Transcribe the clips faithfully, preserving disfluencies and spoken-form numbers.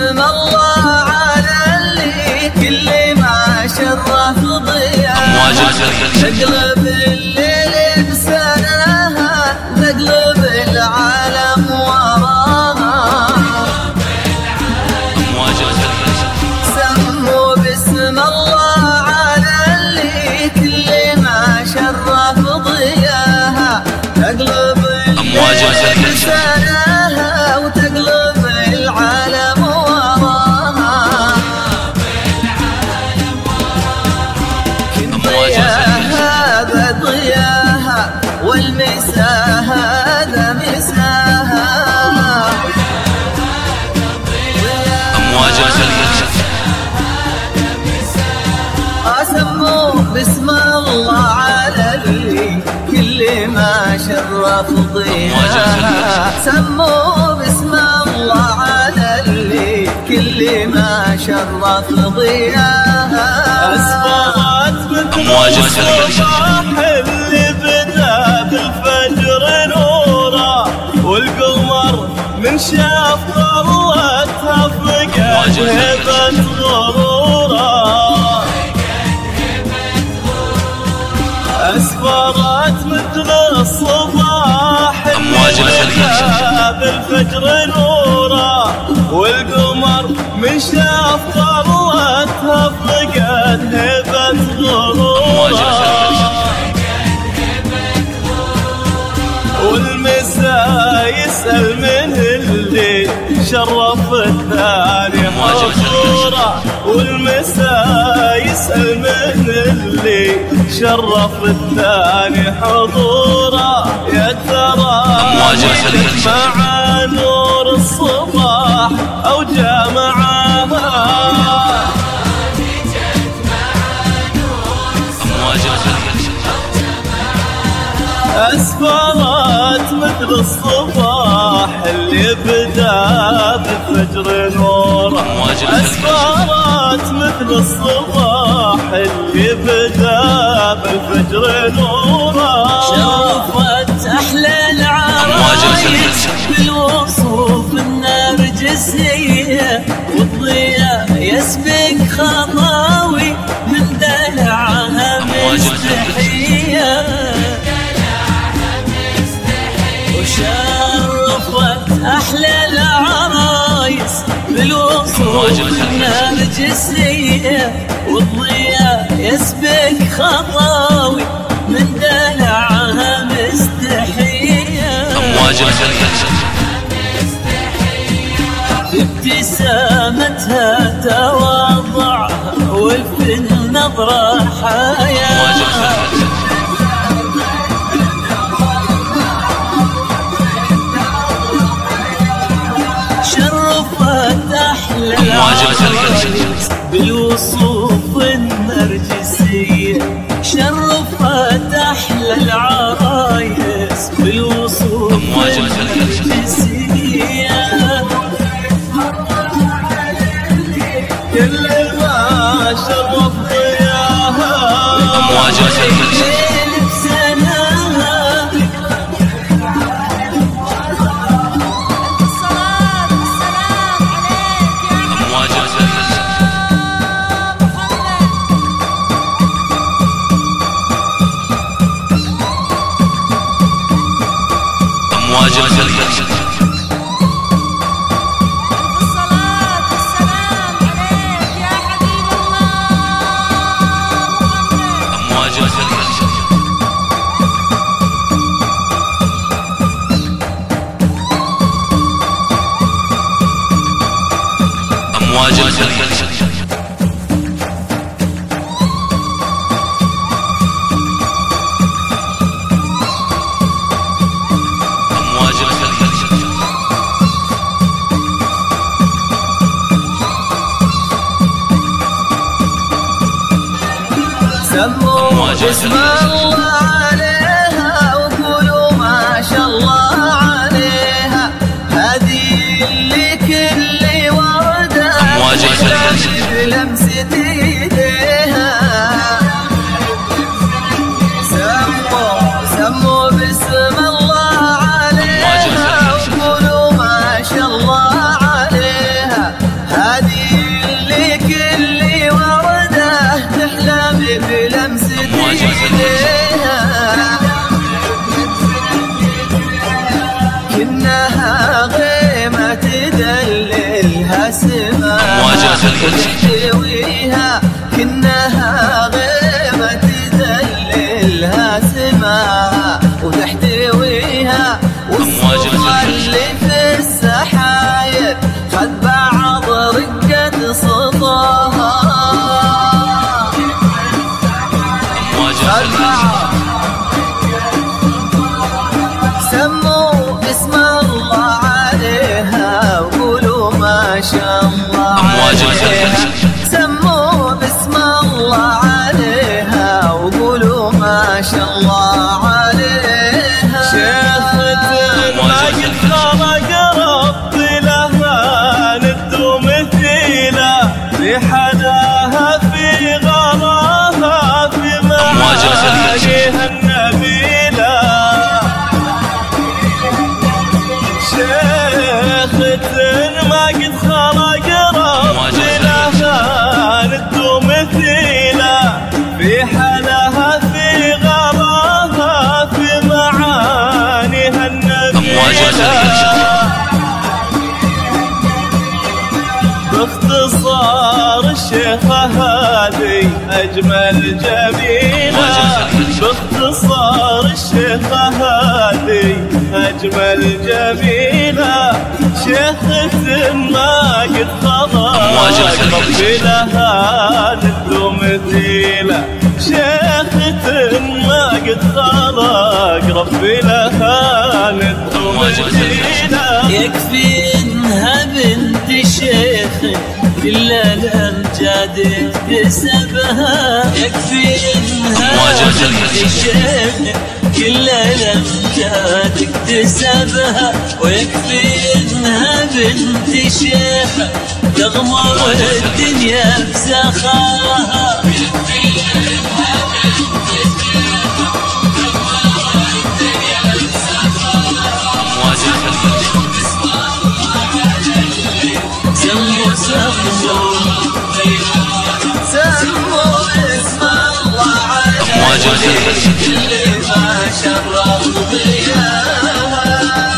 الله على اللي كل ما شرف ضياها تقلب الليل بسناها تقلب العالم وراها. سموا باسم الله على اللي كل ما شرف ضياها تقلب الليل بسناها وتقلب العالم وراها. كن ضياها بضياها والمساها هذا مساها. سموا باسم الله على اللي كل ما شرف ضياها. سموا باسم الله على اللي كل ما شرف ضياها. أسفرت مثل الصباح اللي بدا بالفجر نورا والقمر من شاف ضلتها فقد هبت غرورا. أسفرت مثل الصباح اللي بدا بالفجر نورا والقمر من شاف ضلتها فقد هبت غرورا. والمساء يسأل من اللي شرف الثاني حضورا. والمساء يسأل من اللي شرف الثاني حضورا. يا ترى مع نور الصباح أو جامعها. أسفرت مثل الصباح اللي بدا بالفجر نورا. أسفرت مثل الصباح اللي بدا بالفجر نورا. شرفت أحلى العرايس بالوصوف النرجسية والضياء يسبق خطاوي من دلعها مستحية. وشرفت أحلى العرايس بالوصوف النرجسية والضياء يسبق خطاوي من دلعها مستحية. ابتسامتها تواضعها وفي النظرة حياة. شرفت أحلى العرايس بالوصوف النرجسية. شرفت أحلى العرايس بالوصوف النرجسية. كل ما شرف ضياها سموا باسم الله عليها وقولوا ما شاء الله عليها. هذه اللي كل وردة بلمسة ايديها. سموا سموا باسم الله عليها وقولوا ما شاء الله عليها. سماها وتحتويها كأنها غيمة تدللها سماها وتحتويها والصوفة اللي في السحاير خد بعض رقة صداها سموا اسم الله عليها وقولوا ما شاء الله عليها سموا باسم الله عليها وقولوا ما شاء الله عليها شيختنا ما قد خلق ربي لها ند ومثيلة في حلاها في غراها في معانيها النبيلة شيختنا ما قد خلق ربي لها ند ومثيلة في حلاها في غراها في معانيها النبيلة باختصار الشيخة هذه أجمل جميلة باختصار الشيخة هذه أجمل جميلة شيخة ما قد خلق ربي لها ند ومثيلة شيخة ما قد خلق ربي لها ند ومثيلة يكفي انها بنت شيخ كل الامجاد اكتسبها يكفي انها بنت شيخ كل الامجاد اكتسبها ويكفي انها بنت شيخ تغمر الدنيا بسخاها سموا سموا سموا اسم الله عليها اللي ما شرف ضياها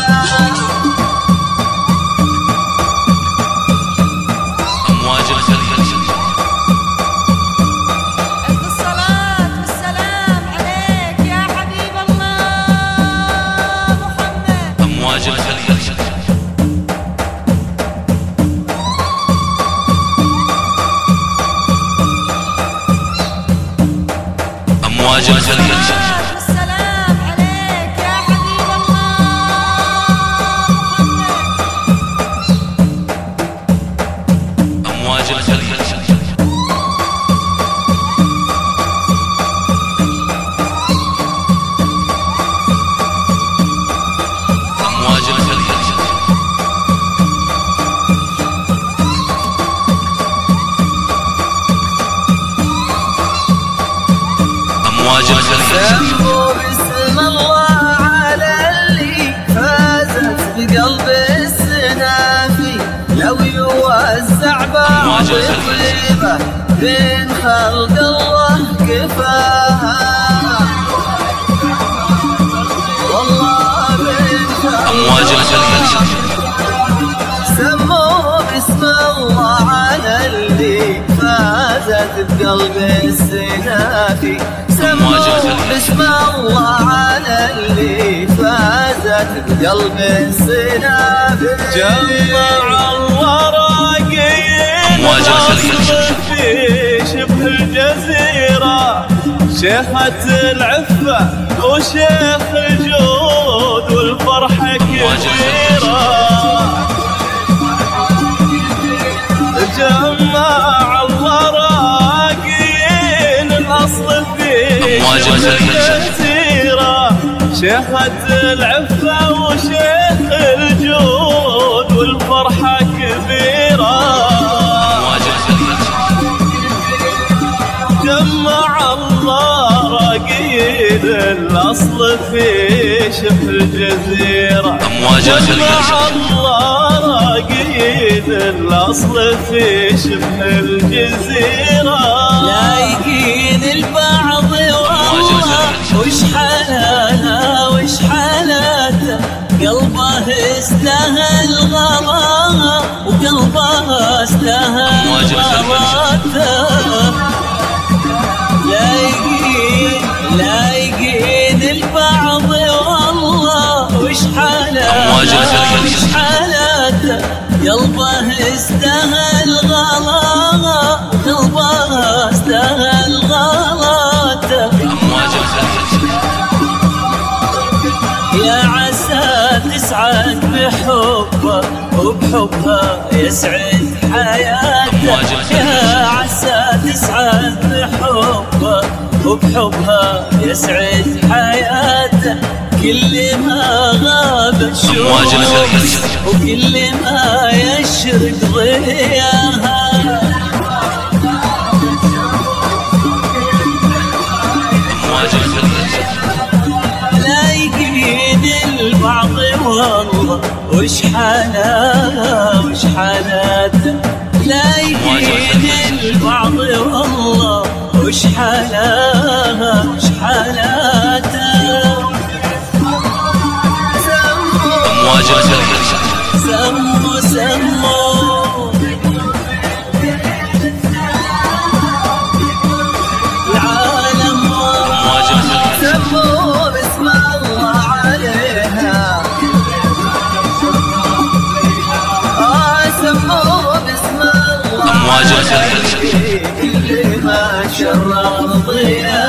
أمواج الخليج الصلاة والسلام عليك يا حبيب الله محمد أمواج الخليج أمواج الخليج والسلام عليك يا حبيب الله محمد أمواج الخليج أمواج الخليج أمواج الخليج سموا باسم الله على اللي فازت بقلب السنافي لو يوزع بعض طيبة بين خلق الله كفاها والله بين خلق أمواج الخليج سموا باسم الله على اللي فازت بقلب السنافي سموا باسم الله على اللي فازت بقلب السنافي جمع الله راقين الأصل في شبه الجزيرة شيخة العفة وشيخ الجود والفرحة كبيرة جمع الله راقين الأصل في شبه الجزيرة شيخة العفة وشيخ الجود والفرحة كبيرة جمع الله راقين الأصل في شبه الجزيرة جمع الله راقين الأصل في شبه الجزيرة لايقين البعض والله وش حالها وش حالاته قلبه استاهل غلاها وقلبها لايقين لايقين البعض والله وش حالاته وش حالاته قلبه استاهل غلاته قلبه استاهل غلاته يا عسى تسعد بحبه وبحبها يسعد حياته يا عسى تسعد بحبه وبحبها يسعد حياته كل ما غاب الشوق وكل ما يشرق ضياها لايقين البعض والله وش حالاته وش حالاته لايقين البعض والله وش حالاته وش حالاته سموا سموا العالم سموا باسم الله عليها آه سموا باسم الله عليها كل ما شرق ضياها